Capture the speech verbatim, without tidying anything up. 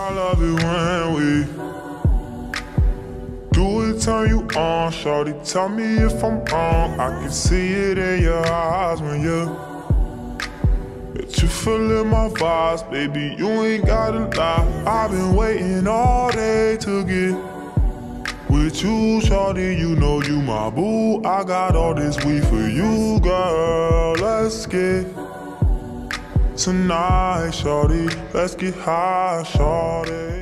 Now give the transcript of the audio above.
I love it when we do it, turn you on, shorty. Tell me if I'm wrong. I can see it in your eyes when you that you feeling my vibes, baby. You ain't gotta lie. I've been waiting all day to get with you, shorty. You know you my boo. I got all this weed for you, girl. Let's get tonight, shorty. Let's get high, shorty.